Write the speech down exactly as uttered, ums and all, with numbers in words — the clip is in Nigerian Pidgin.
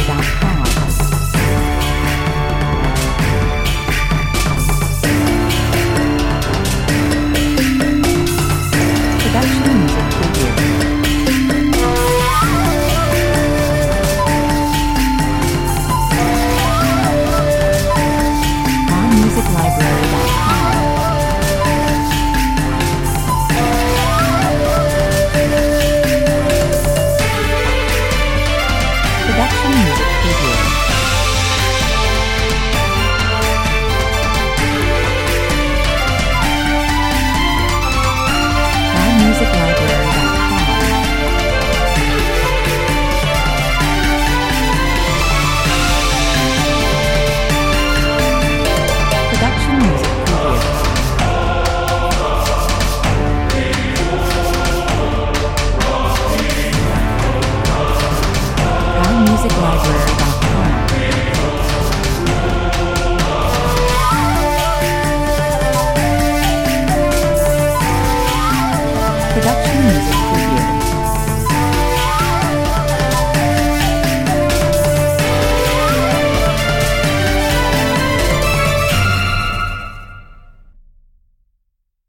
dot com. Production music preview. on music library dot com. Production music preview. on music library dot com. Production music preview. on music library dot com. Production